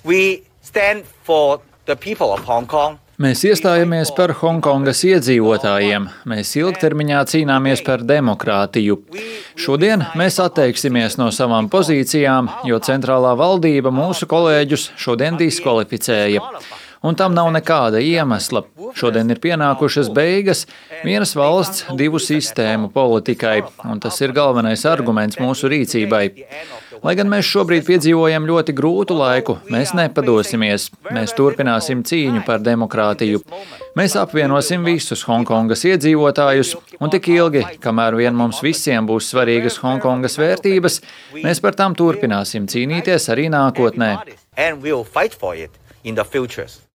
We stand for the people of Hong Kong. Mēs iestājamies par Hongkongas iedzīvotājiem. Mēs ilgtermiņā cīnāmies par demokrātiju. Šodien mēs atteiksimies no savām pozīcijām, jo centrālā valdība mūsu kolēģus šodien diskvalificēja. Un tam nav nekāda iemesla. Šodien ir pienākušas beigas vienas valsts, divu sistēmu politikai, un tas ir galvenais arguments mūsu rīcībai. Lai gan mēs šobrīd piedzīvojam ļoti grūtu laiku, mēs nepadosimies. Mēs turpināsim cīņu par demokrātiju. Mēs apvienosim visus Hongkongas iedzīvotājus, un tik ilgi, kamēr vien mums visiem būs svarīgas Hongkongas vērtības, mēs par tām turpināsim cīnīties arī nākotnē.